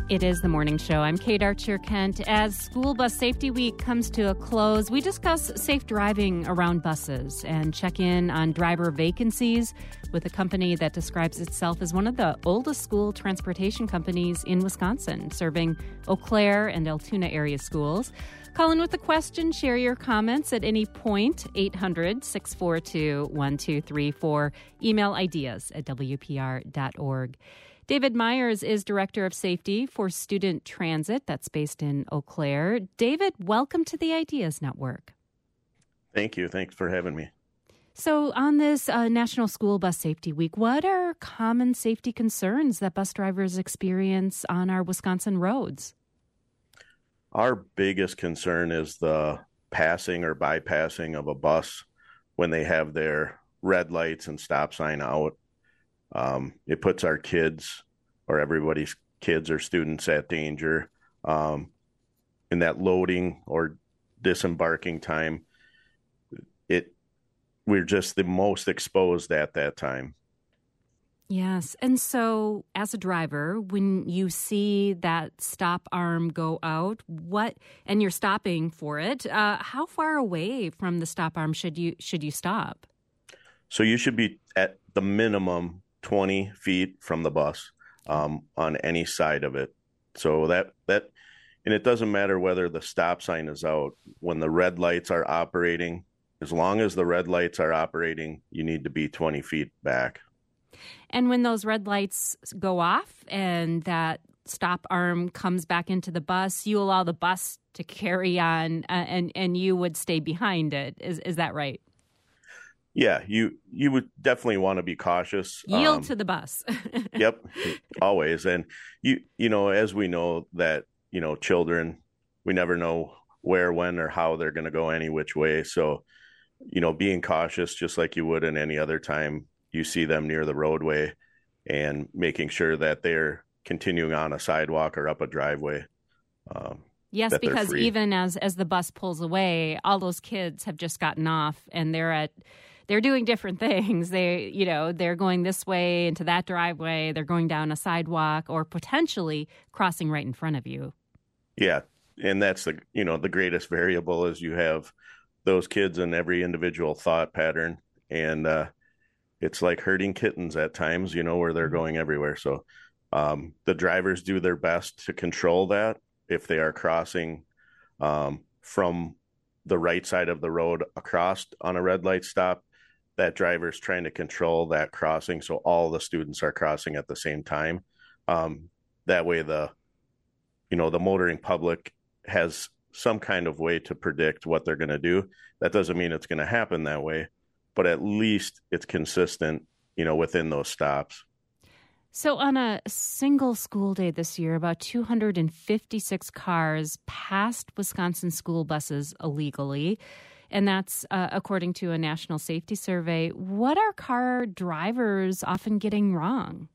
It is the morning show. I'm Kate Archer-Kent. As School Bus Safety Week comes to a close, we discuss safe driving around buses and check in on driver vacancies with a company that describes itself as one of the oldest school transportation companies in Wisconsin, serving Eau Claire and Altoona area schools. Call in with a question, share your comments at any point, 800-642-1234. Email ideas at WPR.org. David Myers is Director of Safety for Student Transit that's based in Eau Claire. David, welcome to the Ideas Network. Thank you. Thanks for having me. So on this National School Bus Safety Week, what are common safety concerns that bus drivers experience on our Wisconsin roads? Our biggest concern is the passing or bypassing of a bus when they have their red lights and stop sign out. It puts our kids or everybody's kids or students at danger in that loading or disembarking time. We're just the most exposed at that time. Yes. And so as a driver, when you see that stop arm go out, and you're stopping for it, how far away from the stop arm should you stop? So you should be at the minimum 20 feet from the bus on any side of it. So and it doesn't matter whether the stop sign is out. When the red lights are operating, as long as the red lights are operating, you need to be 20 feet back. And when those red lights go off and that stop arm comes back into the bus, you allow the bus to carry on and you would stay behind it. Is that right? Yeah, you would definitely want to be cautious. Yield to the bus. Yep, always. And you know, as we know that, children, we never know where, when, or how they're going to go any which way. So, being cautious, just like you would in any other time you see them near the roadway, and making sure that they're continuing on a sidewalk or up a driveway. Yes, because even as the bus pulls away, all those kids have just gotten off and they're doing different things. They're going this way into that driveway. They're going down a sidewalk or potentially crossing right in front of you. Yeah. And that's the greatest variable is you have those kids in every individual thought pattern. And it's like herding kittens at times, where they're going everywhere. So the drivers do their best to control that. If they are crossing from the right side of the road across on a red light stop, that driver's trying to control that crossing so all the students are crossing at the same time. That way the motoring public has some kind of way to predict what they're going to do. That doesn't mean it's going to happen that way, but at least it's consistent, within those stops. So on a single school day this year, about 256 cars passed Wisconsin school buses illegally. And that's according to a national safety survey. What are car drivers often getting wrong?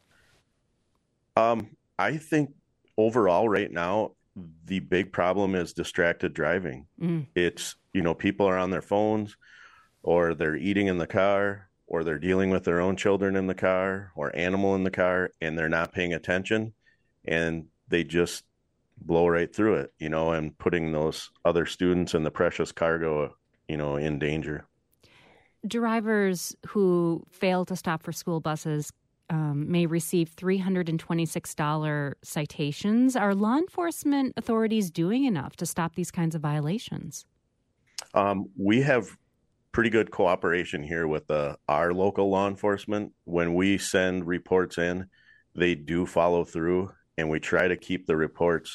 I think overall right now, the big problem is distracted driving. It's, people are on their phones or they're eating in the car or they're dealing with their own children in the car or animal in the car and they're not paying attention and they just blow right through it, and putting those other students and the precious cargo, in danger. Drivers who fail to stop for school buses may receive $326 citations. Are law enforcement authorities doing enough to stop these kinds of violations? We have pretty good cooperation here with our local law enforcement. When we send reports in, they do follow through, and we try to keep the reports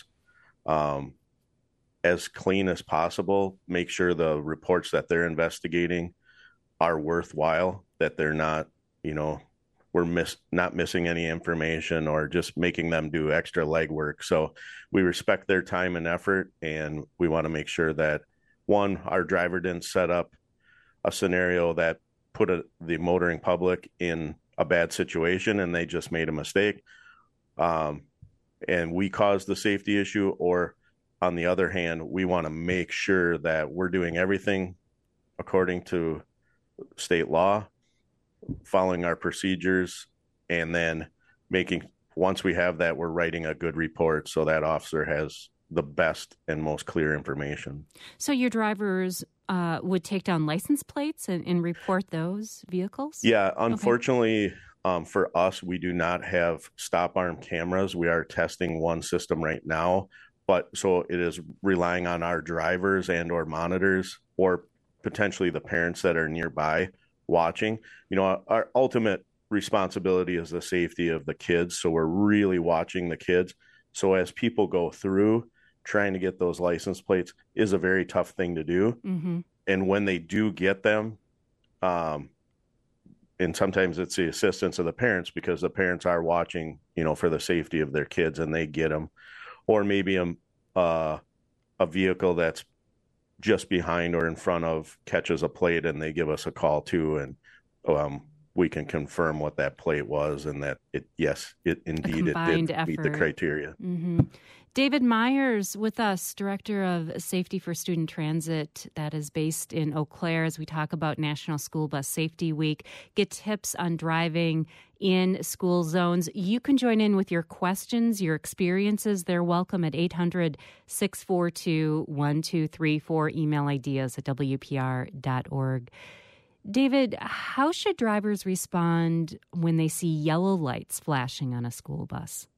as clean as possible, make sure the reports that they're investigating are worthwhile, that they're not, we're not missing any information or just making them do extra legwork. So we respect their time and effort, and we want to make sure that, one, our driver didn't set up a scenario that put the motoring public in a bad situation and they just made a mistake. And we caused the safety issue, or on the other hand, we want to make sure that we're doing everything according to state law, following our procedures, and then making once we have that, we're writing a good report so that officer has the best and most clear information. So your drivers would take down license plates and report those vehicles? Yeah, unfortunately, for us, we do not have stop arm cameras. We are testing one system right now, but so it is relying on our drivers and or monitors or potentially the parents that are nearby watching. Our ultimate responsibility is the safety of the kids, so we're really watching the kids. So as people go through, trying to get those license plates is a very tough thing to do. Mm-hmm. And when they do get them, and sometimes it's the assistance of the parents because the parents are watching, for the safety of their kids and they get them. Or maybe a vehicle that's just behind or in front of catches a plate and they give us a call too. And we can confirm what that plate was and that it indeed did meet the criteria. Mm-hmm. David Myers with us, Director of Safety for Student Transit that is based in Eau Claire as we talk about National School Bus Safety Week. Get tips on driving in school zones. You can join in with your questions, your experiences. They're welcome at 800-642-1234. Email ideas at WPR.org. David, how should drivers respond when they see yellow lights flashing on a school bus?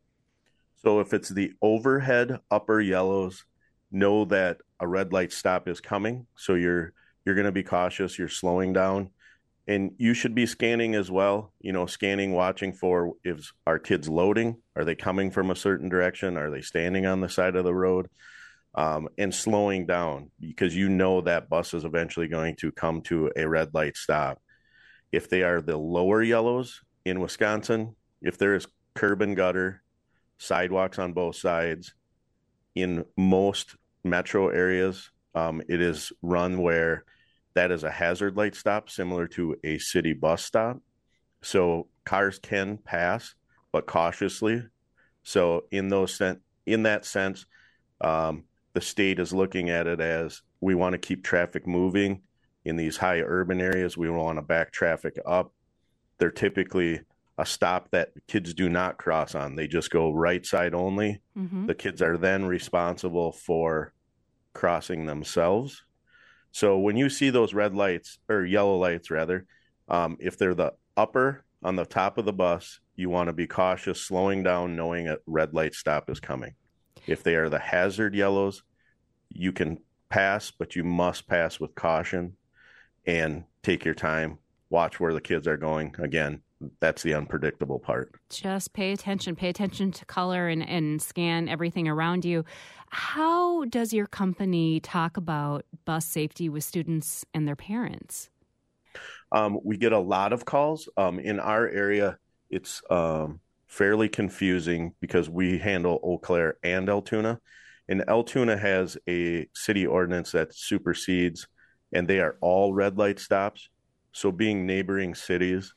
So if it's the overhead upper yellows, know that a red light stop is coming. So you're going to be cautious. You're slowing down. And you should be scanning as well, scanning, watching for if our kids loading, are they coming from a certain direction? Are they standing on the side of the road? And slowing down because that bus is eventually going to come to a red light stop. If they are the lower yellows in Wisconsin, if there is curb and gutter, sidewalks on both sides, in most metro areas, it is run where that is a hazard light stop, similar to a city bus stop. So cars can pass, but cautiously. So in that sense, the state is looking at it as we want to keep traffic moving in these high urban areas. We want to back traffic up. They're typically a stop that kids do not cross on. They just go right side only. Mm-hmm. The kids are then responsible for crossing themselves. So when you see those red lights or yellow lights rather, if they're the upper on the top of the bus, you want to be cautious, slowing down, knowing a red light stop is coming. If they are the hazard yellows, you can pass, but you must pass with caution and take your time. Watch where the kids are going. Again, that's the unpredictable part. Just pay attention to color and scan everything around you. How does your company talk about bus safety with students and their parents? We get a lot of calls. In our area, it's fairly confusing because we handle Eau Claire and Altoona. And Altoona has a city ordinance that supersedes, and they are all red light stops. So being neighboring cities,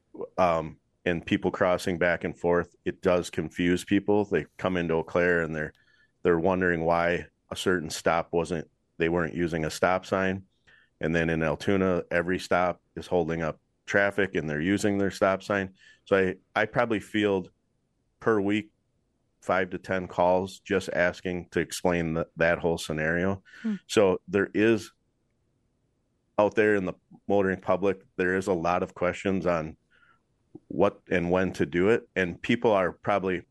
and people crossing back and forth, it does confuse people. They come into Eau Claire and they're wondering why a certain stop they weren't using a stop sign. And then in Altoona, every stop is holding up traffic and they're using their stop sign. So I probably field per week 5 to 10 calls just asking to explain that whole scenario. So there is out there in the motoring public, there is a lot of questions on what and when to do it. And people are probably,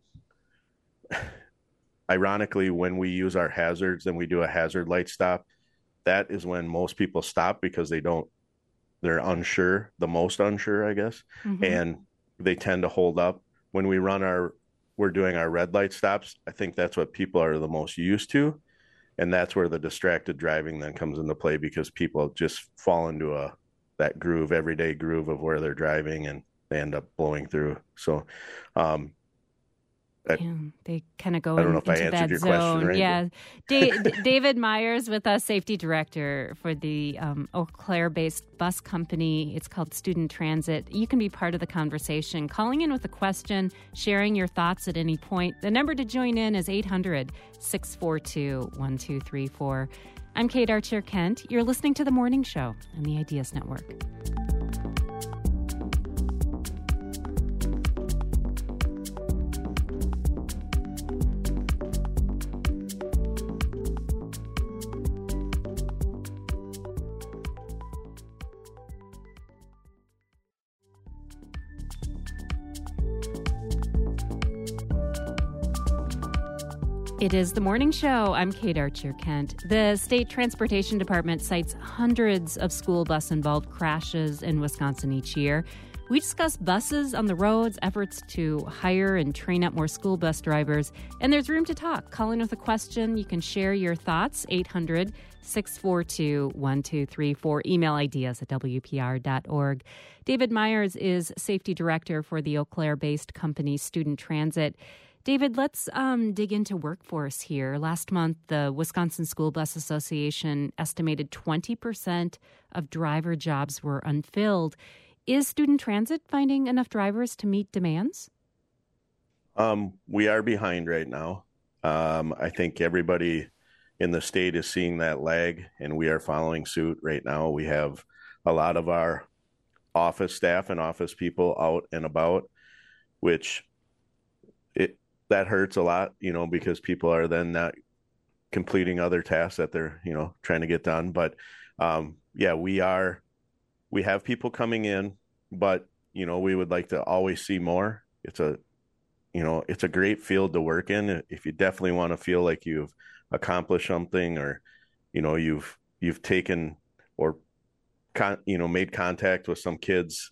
ironically, when we use our hazards and we do a hazard light stop, that is when most people stop because they're unsure, the most unsure, I guess. Mm-hmm. And they tend to hold up. When we're doing our red light stops, I think that's what people are the most used to. And that's where the distracted driving then comes into play because people just fall into that everyday groove of where they're driving and they end up blowing through. So, they kind of go I don't know if I answered your question, right? Yeah. David Myers with us, Safety Director for the Eau Claire-based bus company. It's called Student Transit. You can be part of the conversation, calling in with a question, sharing your thoughts at any point. The number to join in is 800-642-1234. I'm Kate Archer-Kent. You're listening to The Morning Show on the Ideas Network. It is the morning show. I'm Kate Archer Kent. The state transportation department cites hundreds of school bus involved crashes in Wisconsin each year. We discuss buses on the roads, efforts to hire and train up more school bus drivers, and there's room to talk. Call in with a question. You can share your thoughts, 800-642-1234. Email ideas at WPR.org. David Myers is safety director for the Eau Claire-based company Student Transit. David, let's dig into workforce here. Last month, the Wisconsin School Bus Association estimated 20% of driver jobs were unfilled. Is Student Transit finding enough drivers to meet demands? We are behind right now. I think everybody in the state is seeing that lag, and we are following suit right now. We have a lot of our office staff and office people out and about, which that hurts a lot, because people are then not completing other tasks that they're, trying to get done. But we have people coming in, but, we would like to always see more. It's a great field to work in. If you definitely want to feel like you've accomplished something, or, you've taken or, made contact with some kids,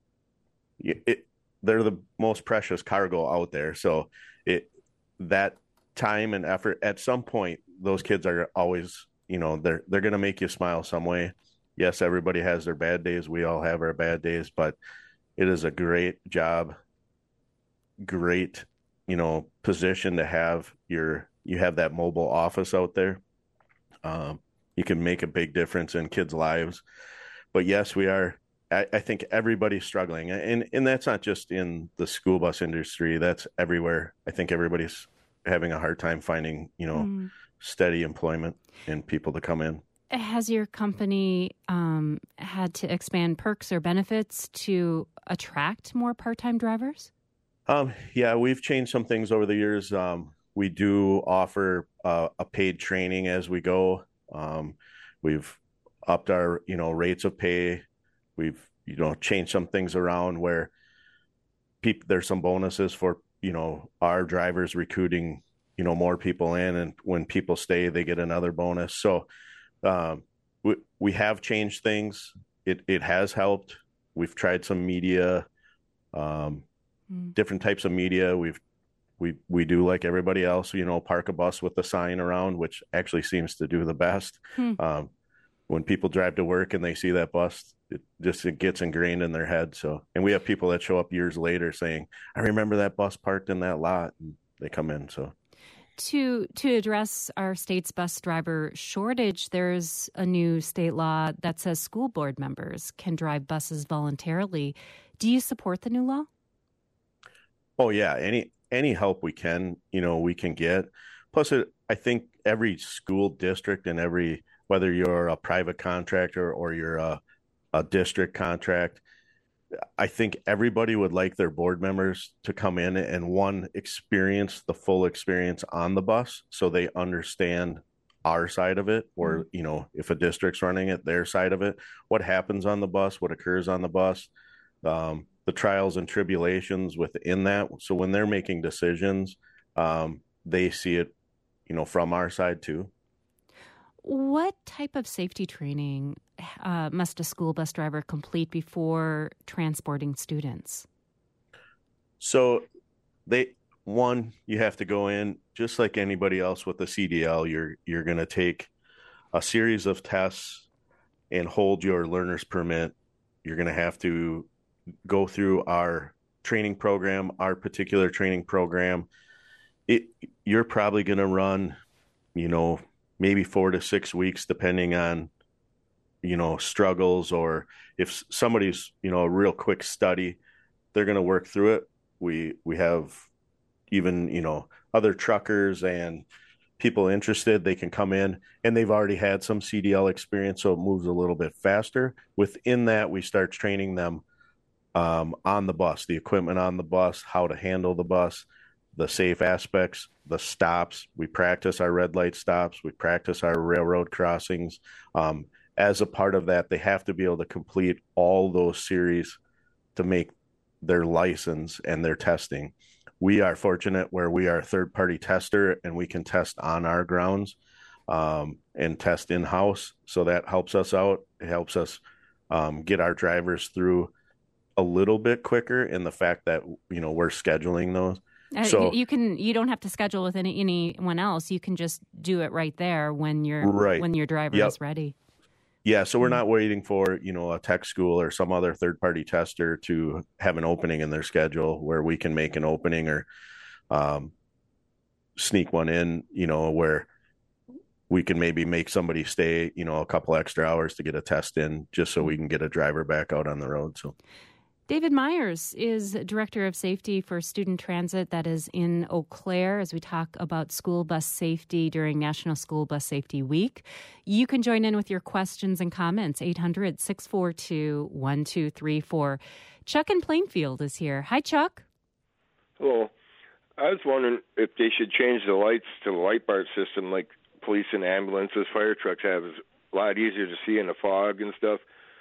they're the most precious cargo out there. So that time and effort, at some point, those kids are always, they're going to make you smile some way. Yes, everybody has their bad days. We all have our bad days, but it is a great job, great, position to have. You have that mobile office out there. You can make a big difference in kids' lives. But yes, we are. I think everybody's struggling, and that's not just in the school bus industry. That's everywhere. I think everybody's having a hard time finding, steady employment and people to come in. Has your company had to expand perks or benefits to attract more part-time drivers? Yeah, we've changed some things over the years. We do offer a paid training as we go. We've upped our, rates of pay. We've, changed some things around where there's some bonuses for, our drivers recruiting, more people in, and when people stay, they get another bonus. So we have changed things. It has helped. We've tried some media, different types of media. We do like everybody else, park a bus with a sign around, which actually seems to do the best. When people drive to work and they see that bus, it gets ingrained in their head. So, and we have people that show up years later saying, "I remember that bus parked in that lot," and they come in. So, to address our state's bus driver shortage, there's a new state law that says school board members can drive buses voluntarily. Do you support the new law? Oh yeah, any help we can, we can get. Plus, I think every school district and whether you're a private contractor or you're a district contract, I think everybody would like their board members to come in and experience the full experience on the bus, so they understand our side of it, or, if a district's running it, their side of it, what happens on the bus, what occurs on the bus, the trials and tribulations within that. So when they're making decisions, they see it, from our side too. What type of safety training must a school bus driver complete before transporting students? So you have to go in just like anybody else with the CDL. You're going to take a series of tests and hold your learner's permit. You're going to have to go through our training program, our particular training program. You're probably going to run, maybe 4 to 6 weeks, depending on, struggles, or if somebody's, a real quick study, they're going to work through it. We have even, other truckers and people interested, they can come in and they've already had some CDL experience, so it moves a little bit faster. Within that, we start training them on the bus, the equipment on the bus, how to handle the bus, the safe aspects, the stops. We practice our red light stops. We practice our railroad crossings. As a part of that, they have to be able to complete all those series to make their license and their testing. we are fortunate where we are a third-party tester and we can test on our grounds and test in-house. So that helps us out. It helps us get our drivers through a little bit quicker in the fact that, we're scheduling those. So you don't have to schedule with anyone else. You can just do it right there when your driver is ready. Yeah, so we're not waiting for, a tech school or some other third-party tester to have an opening in their schedule where we can make an opening or sneak one in, where we can maybe make somebody stay, a couple extra hours to get a test in just so we can get a driver back out on the road. So David Myers is Director of Safety for Student Transit that is in Eau Claire as we talk about school bus safety during National School Bus Safety Week. You can join in with your questions and comments, 800-642-1234. Chuck in Plainfield is here. Hi, Chuck. Hello. I was wondering if they should change the lights to the light bar system like police and ambulances, fire trucks have. It's a lot easier to see in the fog and stuff.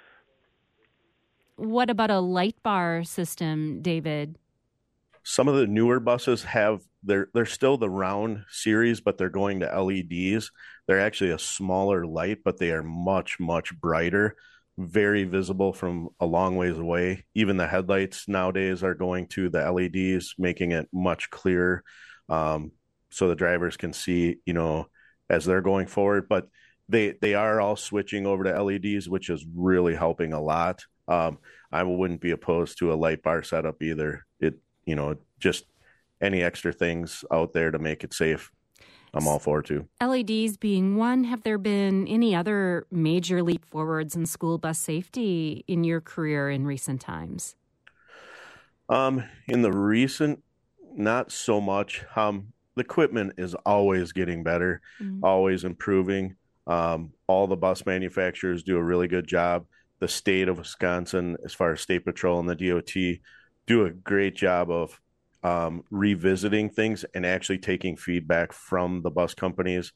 What about a light bar system, David? Some of the newer buses they're still the round series, but they're going to LEDs. They're actually a smaller light, but they are much, much brighter, very visible from a long ways away. Even the headlights nowadays are going to the LEDs, making it much clearer so the drivers can see, as they're going forward. But they are all switching over to LEDs, which is really helping a lot. I wouldn't be opposed to a light bar setup either. Just any extra things out there to make it safe, I'm all for too. LEDs being one, have there been any other major leap forwards in school bus safety in your career in recent times? In the recent, not so much. The equipment is always getting better, always improving. All the bus manufacturers do a really good job. The state of Wisconsin, as far as State Patrol and the DOT, do a great job of revisiting things and actually taking feedback from the bus companies,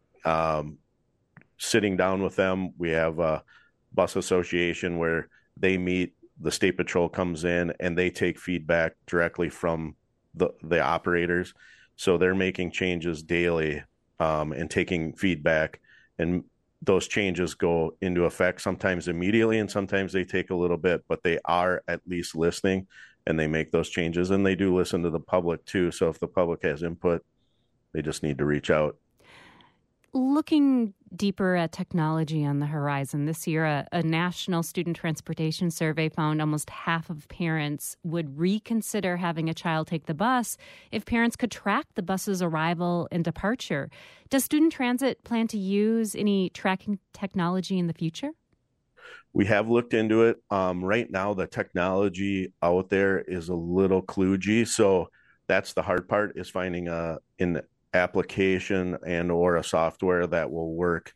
sitting down with them. We have a bus association where they meet, the State Patrol comes in, and they take feedback directly from the operators. So they're making changes daily and taking feedback, and those changes go into effect sometimes immediately and sometimes they take a little bit, but they are at least listening and they make those changes, and they do listen to the public too. So if the public has input, they just need to reach out. Looking deeper at technology on the horizon, this year a national student transportation survey found almost half of parents would reconsider having a child take the bus if parents could track the bus's arrival and departure. Does Student Transit plan to use any tracking technology in the future? We have looked into it. Right now, the technology out there is a little kludgy, so that's the hard part, is finding an application and or a software that will work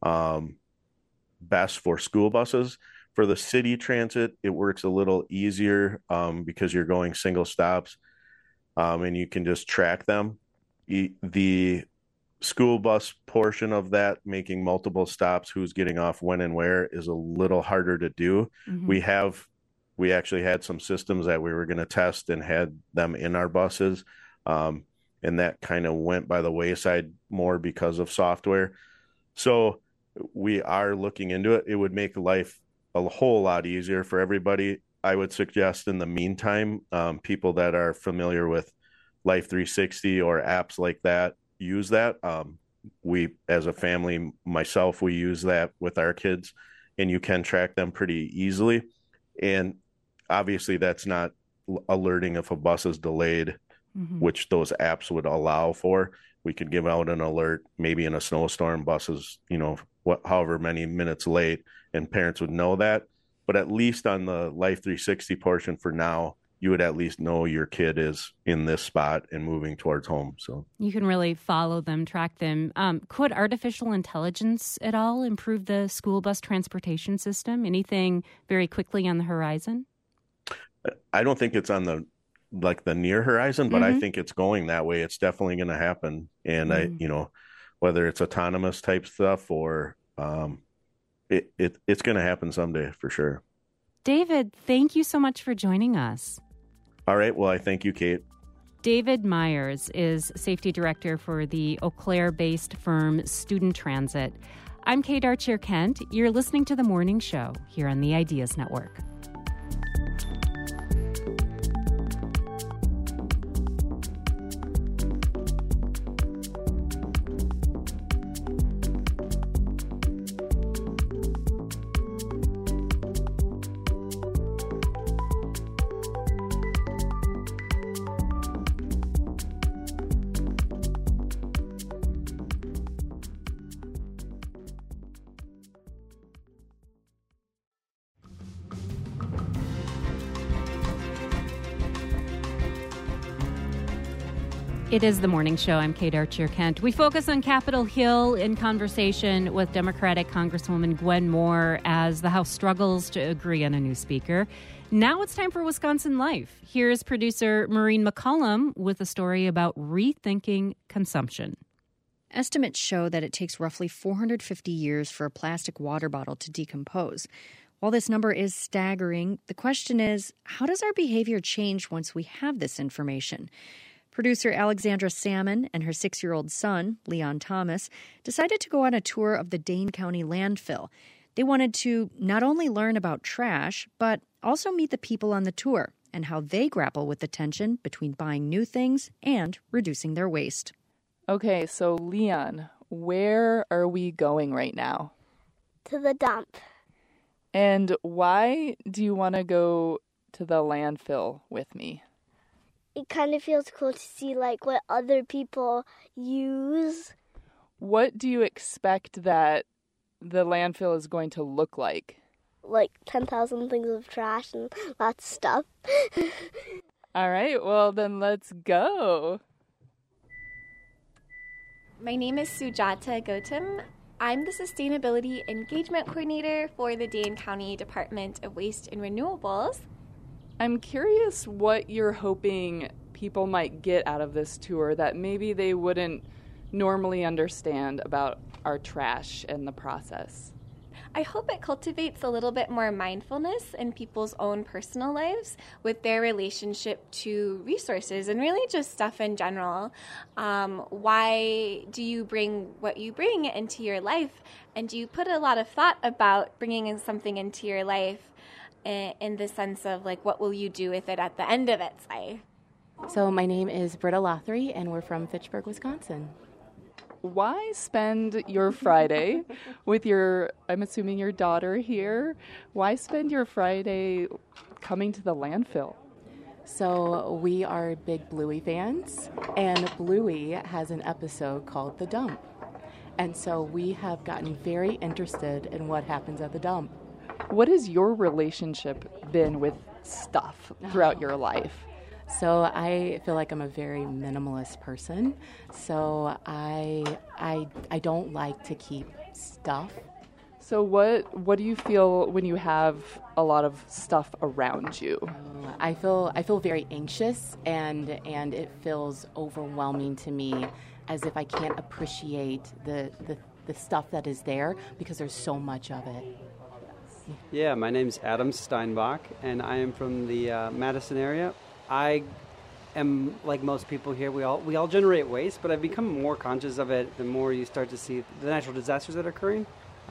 best for school buses. For the city transit, it works a little easier because you're going single stops and you can just track them. The school bus portion of that, making multiple stops, who's getting off when and where, is a little harder to do. Mm-hmm. We actually had some systems that we were going to test and had them in our buses. And that kind of went by the wayside more because of software. So we are looking into it. It would make life a whole lot easier for everybody. I would suggest in the meantime, people that are familiar with Life 360 or apps like that, use that. We, as a family, myself, we use that with our kids, and you can track them pretty easily. And obviously that's not alerting if a bus is delayed, which those apps would allow for. We could give out an alert, maybe in a snowstorm, buses, however many minutes late, and parents would know that. But at least on the Life 360 portion for now, you would at least know your kid is in this spot and moving towards home. So you can really follow them, track them. Could artificial intelligence at all improve the school bus transportation system? Anything very quickly on the horizon? I don't think it's on the near horizon, but I think it's going that way. It's definitely going to happen. And whether it's autonomous type stuff or it's going to happen someday for sure. David, thank you so much for joining us. All right. Well, I thank you, Kate. David Myers is safety director for the Eau Claire-based firm Student Transit. I'm Kate Archer-Kent. You're listening to The Morning Show here on the Ideas Network. It is The Morning Show. I'm Kate Archer-Kent. We focus on Capitol Hill in conversation with Democratic Congresswoman Gwen Moore as the House struggles to agree on a new speaker. Now it's time for Wisconsin Life. Here's producer Maureen McCollum with a story about rethinking consumption. Estimates show that it takes roughly 450 years for a plastic water bottle to decompose. While this number is staggering, the question is, how does our behavior change once we have this information? Producer Alexandra Salmon and her 6-year-old son, Leon Thomas, decided to go on a tour of the Dane County landfill. They wanted to not only learn about trash, but also meet the people on the tour and how they grapple with the tension between buying new things and reducing their waste. Okay, so Leon, where are we going right now? To the dump. And why do you want to go to the landfill with me? It kind of feels cool to see like what other people use. What do you expect that the landfill is going to look like? Like 10,000 things of trash and lots of stuff. All right, well then let's go. My name is Sujata Gautam. I'm the Sustainability Engagement Coordinator for the Dane County Department of Waste and Renewables. I'm curious what you're hoping people might get out of this tour that maybe they wouldn't normally understand about our trash and the process. I hope it cultivates a little bit more mindfulness in people's own personal lives with their relationship to resources and really just stuff in general. Why do you bring what you bring into your life? And do you put a lot of thought about bringing in something into your life in the sense of, like, what will you do with it at the end of its life? So my name is Britta Lothry, and we're from Fitchburg, Wisconsin. Why spend your Friday with I'm assuming your daughter here, why spend your Friday coming to the landfill? So we are big Bluey fans, and Bluey has an episode called The Dump. And so we have gotten very interested in what happens at the dump. What has your relationship been with stuff throughout your life? So I feel like I'm a very minimalist person. So I don't like to keep stuff. So what do you feel when you have a lot of stuff around you? I feel very anxious, and it feels overwhelming to me, as if I can't appreciate the stuff that is there because there's so much of it. Yeah, my name's Adam Steinbach, and I am from the Madison area. I am, like most people here, we all generate waste, but I've become more conscious of it the more you start to see the natural disasters that are occurring,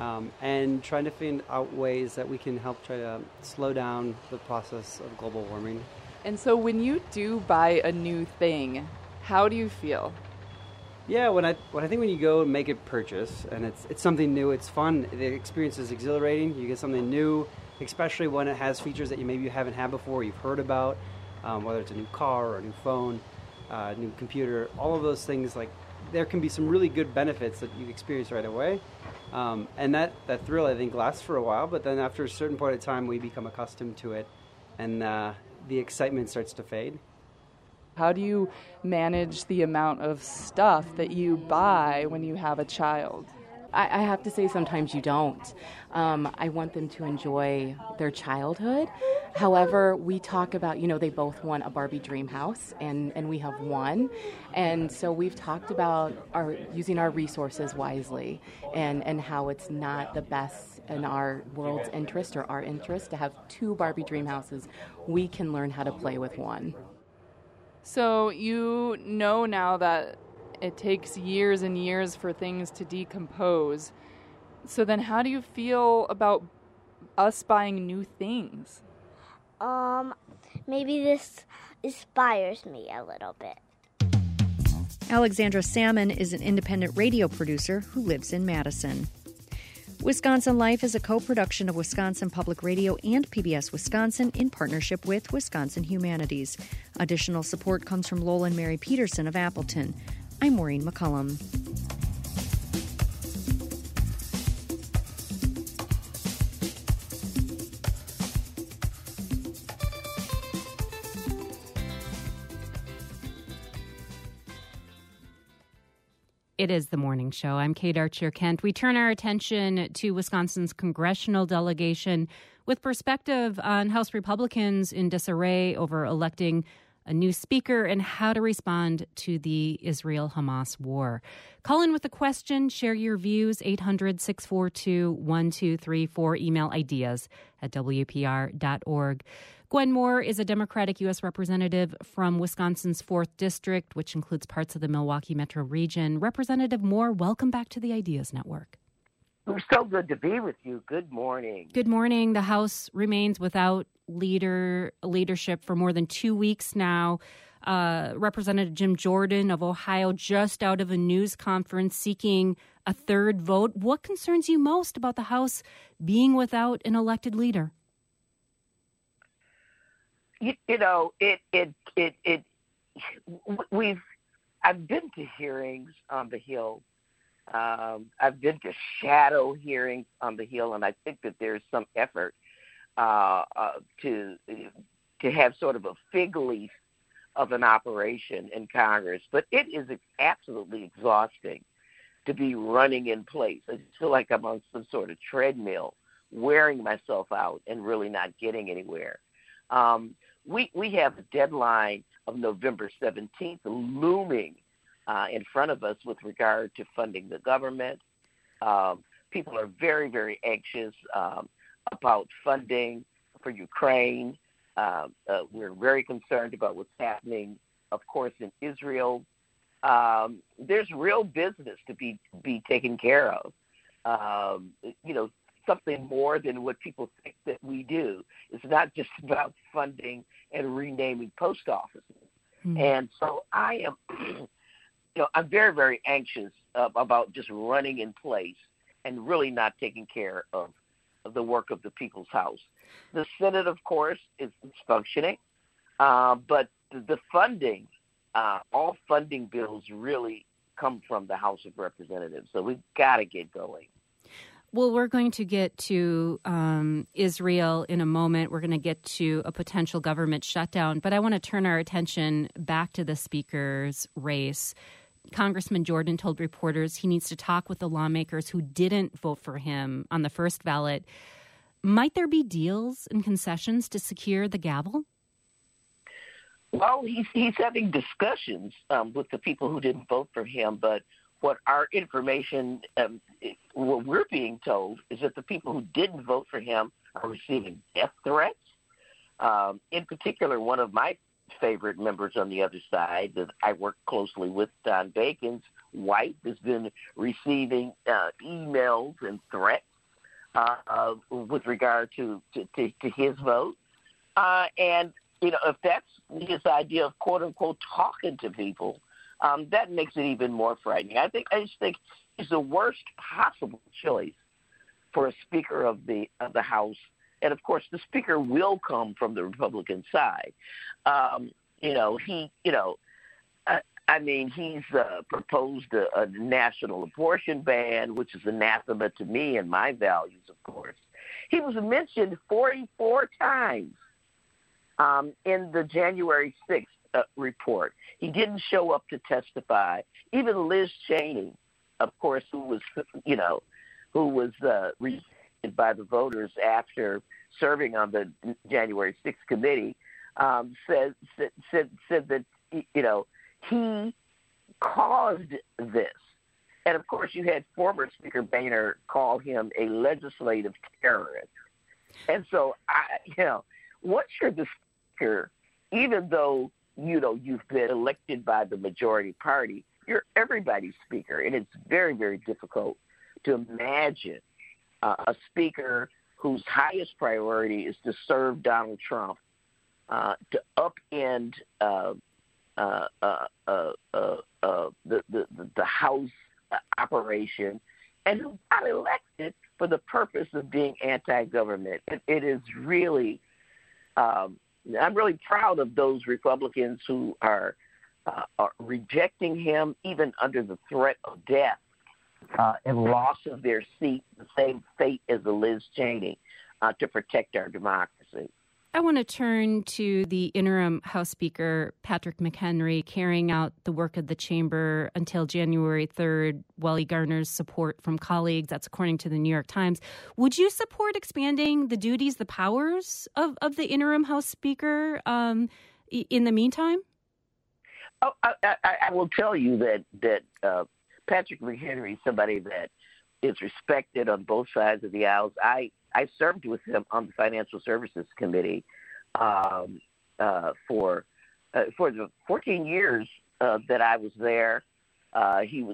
and trying to find out ways that we can help try to slow down the process of global warming. And so when you do buy a new thing, how do you feel? Yeah, when I think when you go and make a purchase and it's something new, it's fun. The experience is exhilarating. You get something new, especially when it has features that you haven't had before, you've heard about, whether it's a new car or a new phone, new computer, all of those things. Like, there can be some really good benefits that you experience right away, and that thrill, I think, lasts for a while. But then after a certain point of time, we become accustomed to it, and the excitement starts to fade. How do you manage the amount of stuff that you buy when you have a child? I have to say sometimes you don't. I want them to enjoy their childhood. However, we talk about, they both want a Barbie dream house, and we have one. And so we've talked about using our resources wisely, and how it's not the best in our world's interest or our interest to have two Barbie dream houses. We can learn how to play with one. So you know now that it takes years and years for things to decompose. So then how do you feel about us buying new things? Maybe this inspires me a little bit. Alexandra Salmon is an independent radio producer who lives in Madison. Wisconsin Life is a co-production of Wisconsin Public Radio and PBS Wisconsin in partnership with Wisconsin Humanities. Additional support comes from Lowell and Mary Peterson of Appleton. I'm Maureen McCullum. It is the morning show. I'm Kate Archer-Kent. We turn our attention to Wisconsin's congressional delegation with perspective on House Republicans in disarray over electing a new speaker and how to respond to the Israel-Hamas war. Call in with a question, share your views, 800-642-1234, email ideas at WPR.org. Gwen Moore is a Democratic U.S. representative from Wisconsin's 4th District, which includes parts of the Milwaukee metro region. Representative Moore, welcome back to the Ideas Network. It's so good to be with you. Good morning. Good morning. The House remains without leadership for more than 2 weeks now. Representative Jim Jordan of Ohio just out of a news conference seeking a third vote. What concerns you most about the House being without an elected leader? I've been to hearings on the Hill. I've been to shadow hearings on the Hill, and I think that there's some effort to have sort of a fig leaf of an operation in Congress. But it is absolutely exhausting to be running in place. I just feel like I'm on some sort of treadmill, wearing myself out and really not getting anywhere. We have a deadline of November 17th looming in front of us with regard to funding the government. People are very, very anxious about funding for Ukraine. We're very concerned about what's happening, of course, in Israel. There's real business to be taken care of. Something more than what people think that we do. It's not just about funding and renaming post offices. Mm-hmm. And so I am, I'm very, very anxious about just running in place and really not taking care of the work of the People's House. The Senate, of course, is functioning, but the funding, all funding bills really come from the House of Representatives. So we've got to get going. Well, we're going to get to Israel in a moment. We're going to get to a potential government shutdown. But I want to turn our attention back to the speaker's race. Congressman Jordan told reporters he needs to talk with the lawmakers who didn't vote for him on the first ballot. Might there be deals and concessions to secure the gavel? Well, he's having discussions with the people who didn't vote for him, but what our information, what we're being told, is that the people who didn't vote for him are receiving death threats. In particular, one of my favorite members on the other side that I work closely with, Don Bacon's wife, has been receiving emails and threats with regard to his vote. And, if that's his idea of, quote unquote, talking to people, that makes it even more frightening. I just think it's the worst possible choice for a Speaker of the House, and of course the Speaker will come from the Republican side. He's proposed a national abortion ban, which is anathema to me and my values, of course. He was mentioned 44 times in the January 6th report. He didn't show up to testify. Even Liz Cheney, of course, who was rejected by the voters after serving on the January 6th committee, said that he caused this. And of course, you had former Speaker Boehner call him a legislative terrorist. And so, what should the Speaker, even though you've been elected by the majority party, you're everybody's speaker. And it's very, very difficult to imagine a speaker whose highest priority is to serve Donald Trump, to upend the House operation, and who got elected for the purpose of being anti-government. It is really, I'm really proud of those Republicans who are rejecting him, even under the threat of death and loss of their seat, the same fate as a Liz Cheney, to protect our democracy. I want to turn to the interim House Speaker, Patrick McHenry, carrying out the work of the chamber until January 3rd while he garners support from colleagues. That's according to the New York Times. Would you support expanding the duties, the powers of the interim House Speaker in the meantime? Oh, I will tell you that Patrick McHenry is somebody that is respected on both sides of the aisles. I served with him on the Financial Services Committee for the 14 years that I was there. He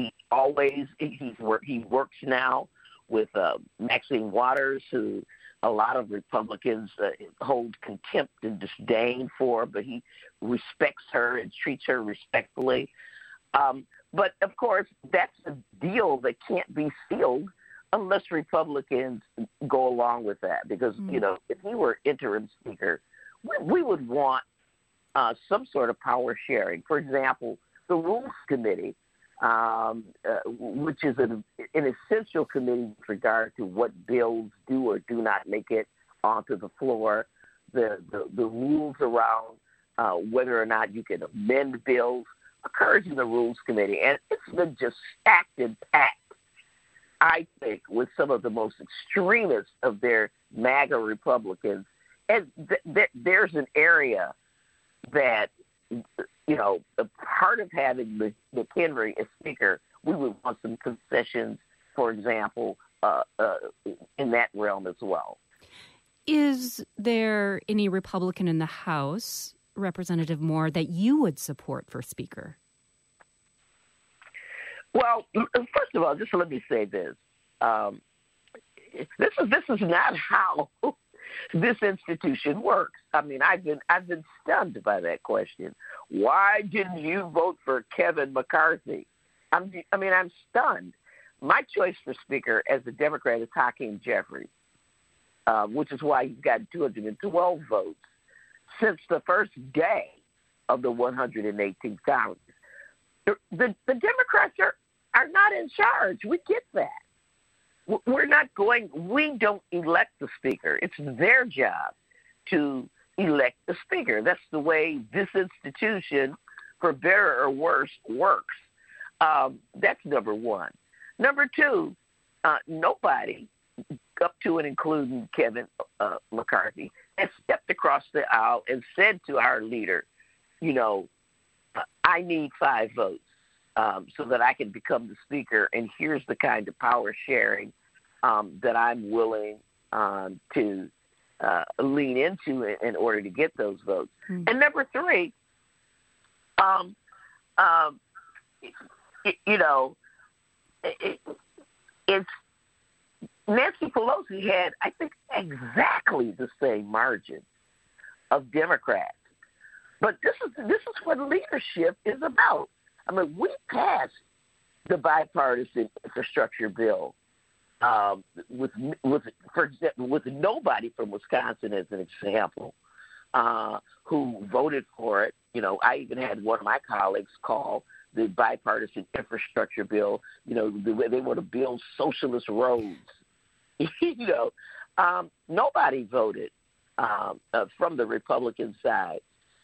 works now with Maxine Waters, who a lot of Republicans hold contempt and disdain for, but he respects her and treats her respectfully. But of course, that's a deal that can't be sealed unless Republicans go along with that, because, if he were interim speaker, we would want some sort of power sharing. For example, the Rules Committee, which is an essential committee with regard to what bills do or do not make it onto the floor, the rules around whether or not you can amend bills occurs in the Rules Committee. And it's been just stacked and packed, I think, with some of the most extremists of their MAGA Republicans. And there's an area that, a part of having McHenry as Speaker, we would want some concessions, for example, in that realm as well. Is there any Republican in the House, Representative Moore, that you would support for Speaker? Well, first of all, just let me say this. This is not how this institution works. I mean, I've been stunned by that question. Why didn't you vote for Kevin McCarthy? I'm stunned. My choice for Speaker as a Democrat is Hakeem Jeffries, which is why he's got 212 votes since the first day of the 118th Congress. The Democrats are not in charge. We get that. We don't elect the Speaker. It's their job to elect the Speaker. That's the way this institution, for better or worse, works. That's number one. Number two, nobody, up to and including Kevin McCarthy, has stepped across the aisle and said to our leader, I need 5 votes so that I can become the Speaker, and here's the kind of power sharing that I'm willing to lean into in order to get those votes. Mm-hmm. And number 3, it's Nancy Pelosi had, I think, exactly the same margin of Democrats. But this is what leadership is about. I mean, we passed the bipartisan infrastructure bill with nobody from Wisconsin as an example who voted for it. I even had one of my colleagues call the bipartisan infrastructure bill, the way they want to build socialist roads. Nobody voted from the Republican side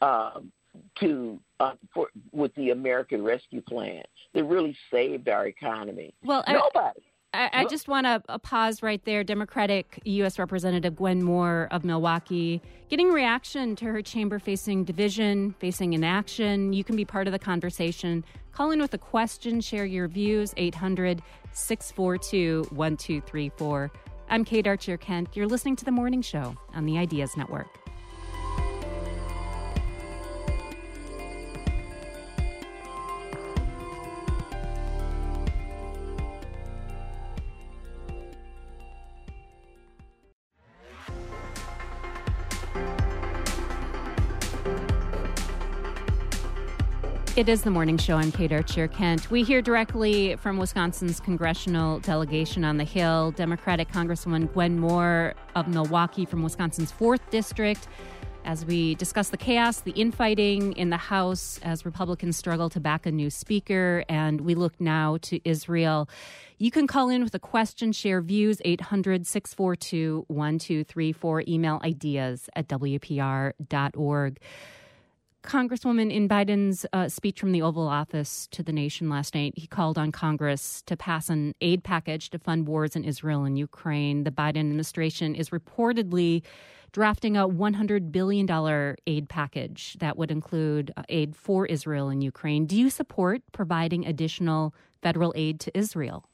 with the American Rescue Plan. They really saved our economy. Well, nobody. I just want to pause right there. Democratic U.S. Representative Gwen Moore of Milwaukee getting reaction to her chamber facing inaction. You can be part of the conversation. Call in with a question, share your views, 800-642-1234. I'm Kate Archer-Kent. You're listening to The Morning Show on the Ideas Network. It is the morning show. I'm Kate Archer-Kent. We hear directly from Wisconsin's congressional delegation on the Hill. Democratic Congresswoman Gwen Moore of Milwaukee from Wisconsin's 4th District, as we discuss the chaos, the infighting in the House as Republicans struggle to back a new speaker. And we look now to Israel. You can call in with a question, share views, 800-642-1234. Email ideas@wpr.org. Congresswoman, in Biden's speech from the Oval Office to the nation last night, he called on Congress to pass an aid package to fund wars in Israel and Ukraine. The Biden administration is reportedly drafting a $100 billion aid package that would include aid for Israel and Ukraine. Do you support providing additional federal aid to Israel?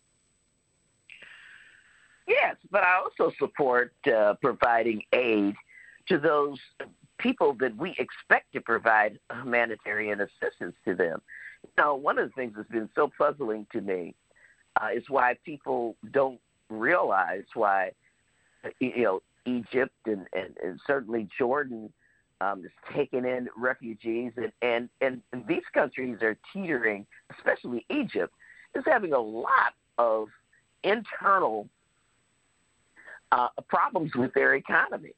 Yes, but I also support providing aid to those people that we expect to provide humanitarian assistance to them. Now, one of the things that's been so puzzling to me is why people don't realize why, Egypt and certainly Jordan is taking in refugees, and these countries are teetering, especially Egypt, is having a lot of internal problems with their economy.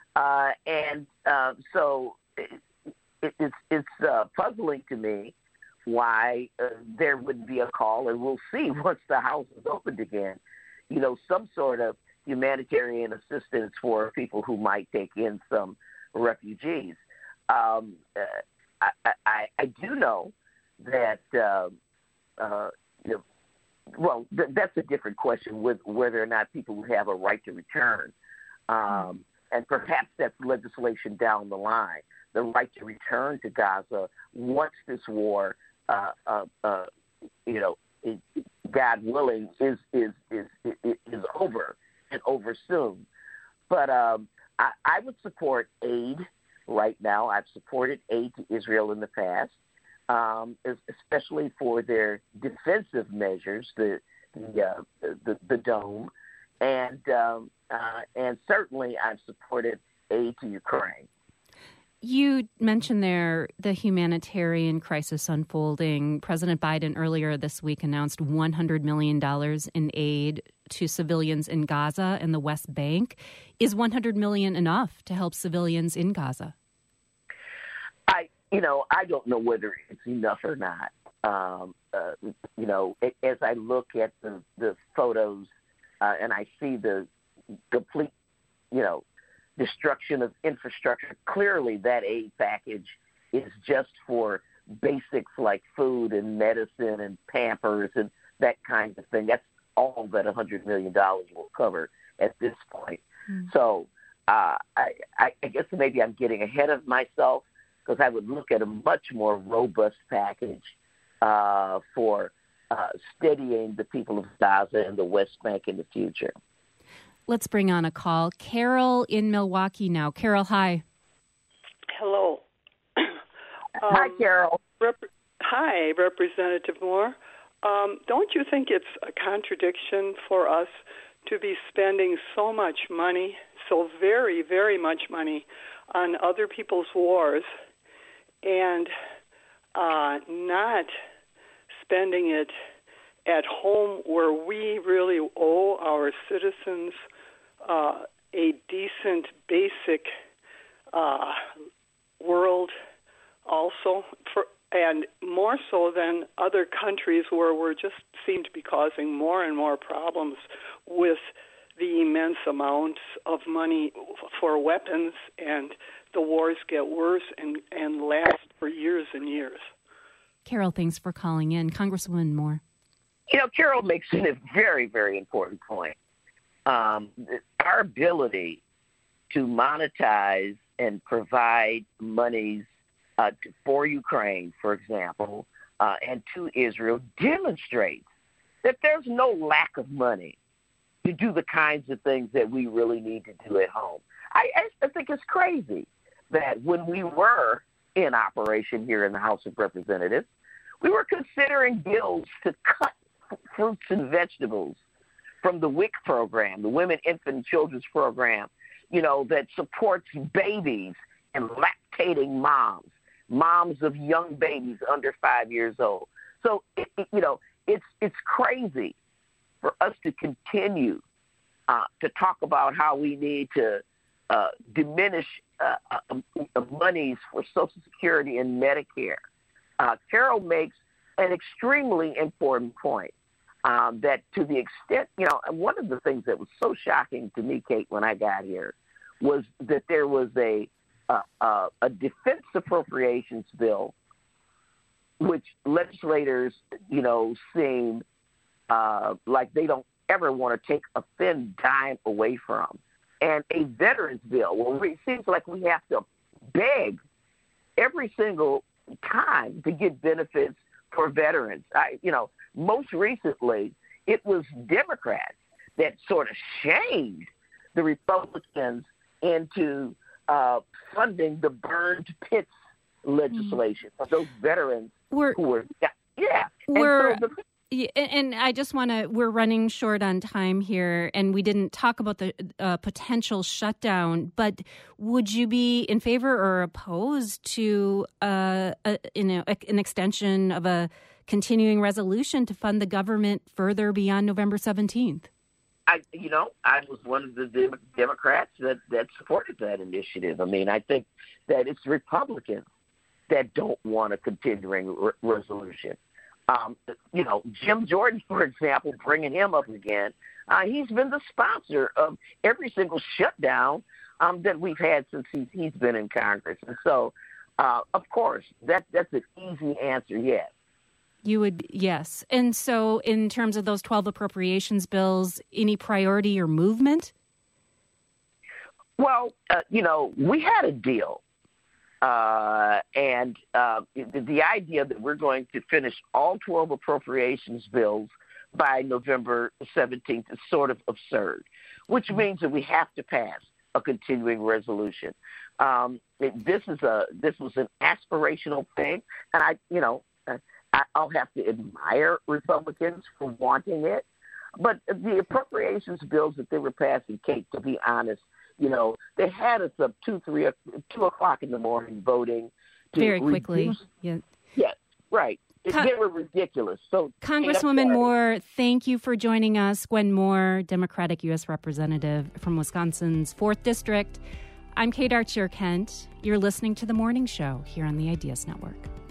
So it's puzzling to me why there wouldn't be a call, and we'll see once the House is opened again, some sort of humanitarian assistance for people who might take in some refugees. I do know that, that's a different question with whether or not people would have a right to return. And perhaps that's legislation down the line, the right to return to Gaza once this war, God willing, is over and over soon. But I would support aid right now. I've supported aid to Israel in the past, especially for their defensive measures, the dome, and certainly I've supported aid to Ukraine. You mentioned there the humanitarian crisis unfolding. President Biden earlier this week announced $100 million in aid to civilians in Gaza and the West Bank. Is $100 million enough to help civilians in Gaza? I don't know whether it's enough or not. As I look at the photos and I see the complete, destruction of infrastructure, clearly that aid package is just for basics like food and medicine and Pampers and that kind of thing. That's all that $100 million will cover at this point. So I guess maybe I'm getting ahead of myself, because I would look at a much more robust package for steadying the people of Gaza and the West Bank in the future. Let's bring on a call. Carol in Milwaukee now. Carol, hi. Hello. Hi, Carol. Hi, Representative Moore. Don't you think it's a contradiction for us to be spending so much money, so very, very much money, on other people's wars and not spending it at home where we really owe our citizens a decent, basic world also, and more so than other countries where we just seem to be causing more and more problems with the immense amounts of money for weapons, and the wars get worse and last for years and years. Carol, thanks for calling in. Congresswoman Moore. Carol makes a very, very important point. Our ability to monetize and provide monies for Ukraine, for example, and to Israel demonstrates that there's no lack of money to do the kinds of things that we really need to do at home. I think it's crazy that when we were in operation here in the House of Representatives, we were considering bills to cut fruits and vegetables from the WIC program, the Women, Infant, and Children's program, that supports babies and lactating moms. moms of young babies under 5 years old. So, it's crazy for us to continue to talk about how we need to diminish monies for Social Security and Medicare. Carol makes an extremely important point that to the extent, one of the things that was so shocking to me, Kate, when I got here was that there was a defense appropriations bill, which legislators, seem like they don't ever want to take a thin dime away from, and a veterans bill. Well, it seems like we have to beg every single time to get benefits for veterans. Most recently, it was Democrats that sort of shamed the Republicans into funding the burned pits legislation for those veterans who were. And I just want to, we're running short on time here, and we didn't talk about the potential shutdown, but would you be in favor or opposed to an extension of a continuing resolution to fund the government further beyond November 17th? I was one of the Democrats that supported that initiative. I mean, I think that it's Republicans that don't want a continuing resolution. Jim Jordan, for example, bringing him up again, he's been the sponsor of every single shutdown that we've had since he's been in Congress. And so, of course, that's an easy answer, yes. You would, yes. And so in terms of those 12 appropriations bills, any priority or movement? Well, we had a deal. And the idea that we're going to finish all 12 appropriations bills by November 17th is sort of absurd, which means that we have to pass a continuing resolution. This was an aspirational thing, and I'll have to admire Republicans for wanting it. But the appropriations bills that they were passing, Kate, to be honest, they had us up 2 o'clock in the morning voting. Very quickly. Yeah, right. They were ridiculous. So, Congresswoman Moore, thank you for joining us. Gwen Moore, Democratic U.S. Representative from Wisconsin's 4th District. I'm Kate Archer Kent. You're listening to The Morning Show here on the Ideas Network.